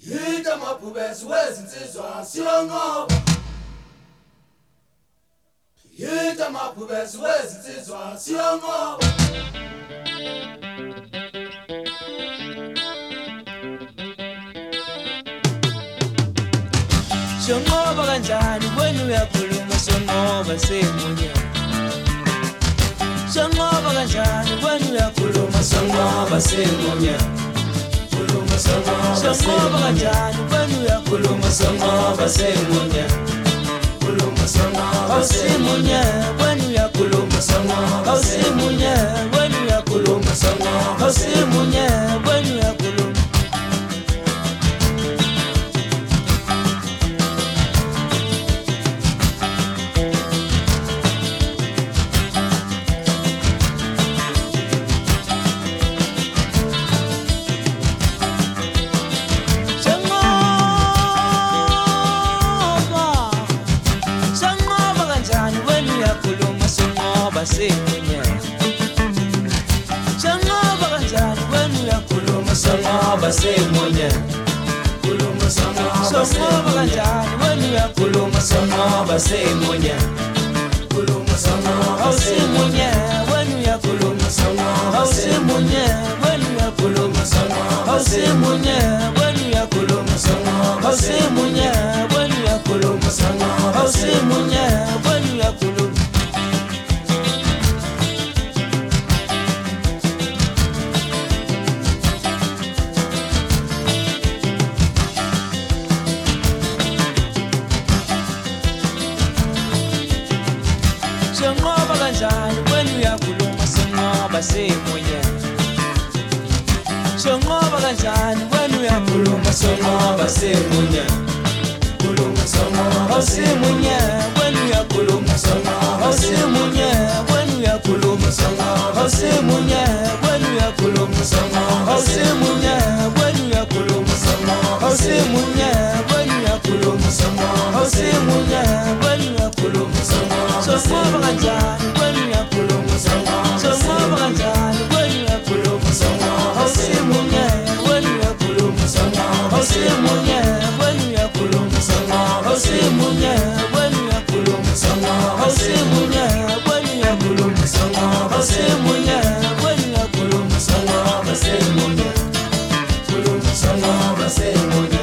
Yita mapubesi wezinsizwa siyonqoba. Yita mapubesi wezinsizwa siyonqoba. Shongoba kanjani wenu uyakhuluma songoba semunye. Shongoba kanjani wenu uyakhuluma songoba semunye. Songoba kanjani wenu uyakhuluma songoba semunye. Awusimunye wenu uyakhuluma songoba. Awusimunye wenu uyakhuluma songoba. Awusimunye wenu uyakhuluma. Semunye. Songoba kanjani wenu uyakhuluma songoba semunye. Songoba kanjani wenu uyakhuluma songoba semunye. Awusimunye wenu uyakhuluma songoba. Awusimunye wenu uyakhuluma songoba. Awusimunye wenu uyakhuluma songoba. Awusimunye wenu uyakhuluma songoba. Awusimunye wenu uyakhuluma. Songoba kanjani wenu uyakhuluma songoba semunye. Songoba kanjani wenu uyakhuluma songoba semunye. Awusimunye wenu uyakhuluma songoba. Awusimunye wenu uyakhuluma songoba. Awusimunye wenu uyakhuluma songoba. Awusimunye wenu uyakhuluma songoba. Awusimunye wenu uyakhuluma songoba. Awusimunye wenu uyakhuluma songoba. Songoba kanjani wenu uyakhuluma songoba. Songoba kanjani wenu uyakhuluma songoba. Awusimunye wenu uyakhuluma songoba. Awusimunye wenu uyakhuluma songoba. Awusimunye wenu uyakhuluma songoba. Awusimunye wenu uyakhuluma songoba. Awusimunye wenu uyakhuluma songoba semunye. Songoba semunye.